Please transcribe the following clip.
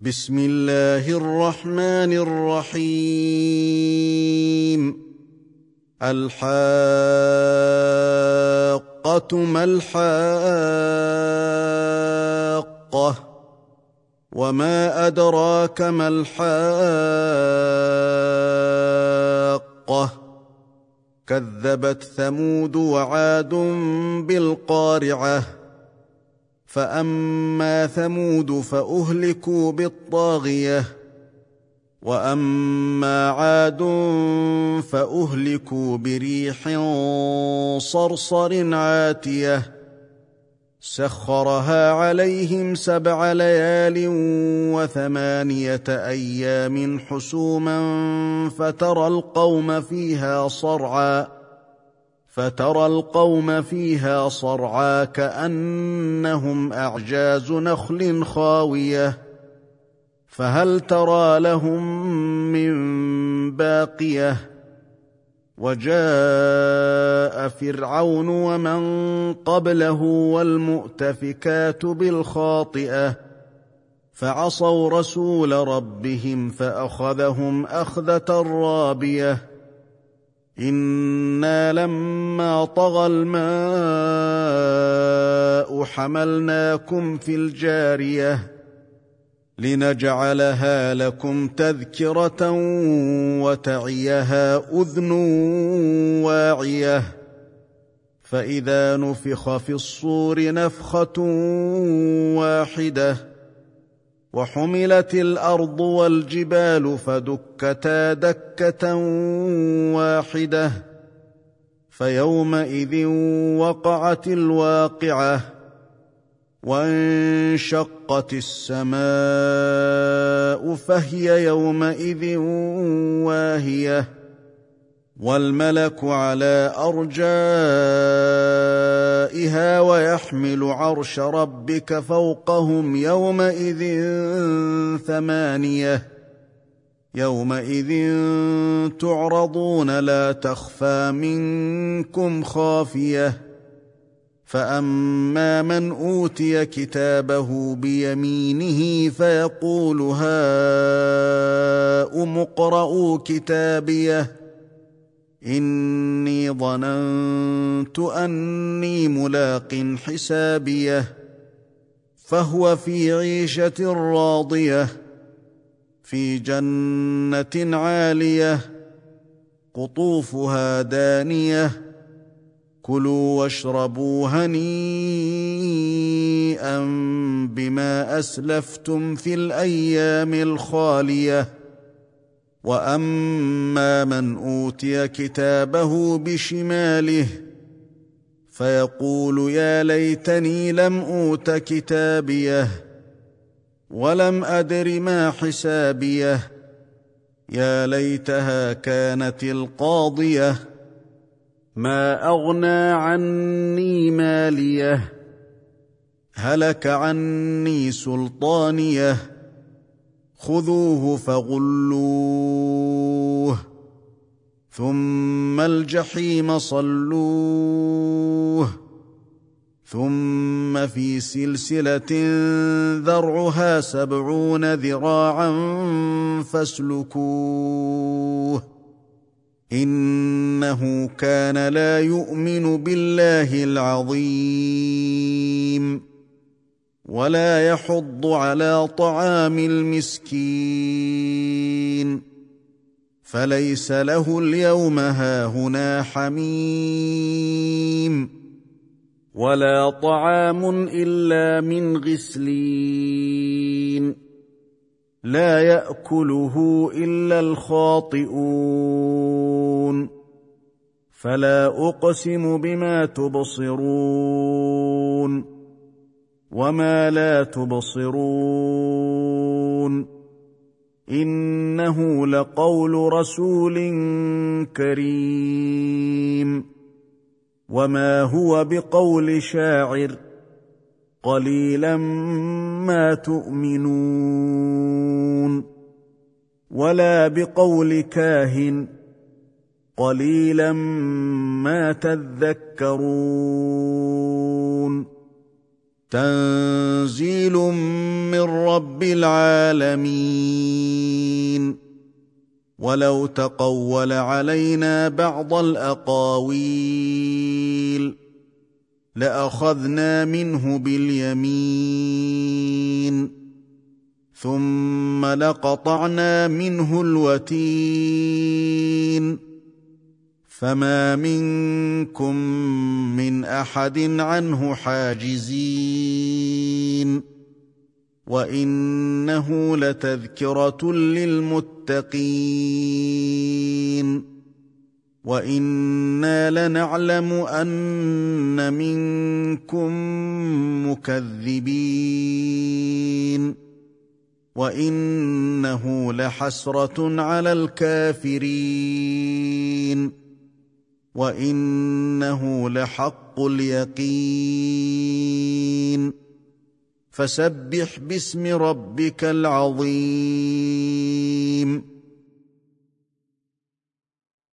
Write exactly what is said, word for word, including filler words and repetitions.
بسم الله الرحمن الرحيم. الحاقة ما الحاقة، وما أدراك ما الحاقة. كذبت ثمود وعاد بالقارعة، فأما ثمود فأهلكوا بالطاغية، وأما عاد فأهلكوا بريح صرصر عاتية سخرها عليهم سبع ليال وثمانية أيام حسوما فترى القوم فيها صرعا فترى القوم فيها صرعا كأنهم أعجاز نخل خاوية، فهل ترى لهم من باقية. وجاء فرعون ومن قبله والمؤتفكات بالخاطئة، فعصوا رسول ربهم فأخذهم أخذة رابية. إنا لما طغى الماء حملناكم في الجارية لنجعلها لكم تذكرة وتعيها أذن واعية. فإذا نفخ في الصور نفخة واحدة، وحملت الأرض والجبال فدكتا دكة واحدة، فيومئذ وقعت الواقعة، وانشقت السماء فهي يومئذ واهية، والملك على أرجائها ويحمل عرش ربك فوقهم يومئذ ثمانية. يومئذ تعرضون لا تخفى منكم خافية. فأما من أوتي كتابه بيمينه فيقول هاؤم اقرءوا كتابيه إني ظننت أني ملاق حسابيه، فهو في عيشة راضية في جنة عالية قطوفها دانية. كلوا واشربوا هنيئا بما أسلفتم في الأيام الخالية. وأما من أوتي كتابه بشماله فيقول يا ليتني لم أوت كتابيه ولم أدر ما حسابيه، يا ليتها كانت القاضية ما أغنى عني ماليه، هلك عني سلطانيه، خذوه فغلوه ثم الجحيم صلوه، ثم في سلسلة ذرعها سبعون ذراعا فاسلكوه، إنه كان لا يؤمن بالله العظيم ولا يحض على طعام المسكين، فليس له اليوم هاهنا حميم ولا طعام إلا من غسلين لا يأكله إلا الخاطئون. فلا أقسم بما تبصرون وما لا تبصرون، إنه لقول رسول كريم، وما هو بقول شاعر، قليلا ما تؤمنون، ولا بقول كاهن، قليلا ما تذكرون. تنزيل من رب العالمين. ولو تقول علينا بعض الأقاويل لأخذنا منه باليمين ثم لقطعنا منه الوتين فما منكم من أحد عنه حاجزين. وإنه لتذكرة للمتقين وإنا لنعلم أن منكم مكذبين وإنه لحسرة على الكافرين وإنه لحق اليقين. فسبح باسم ربك العظيم.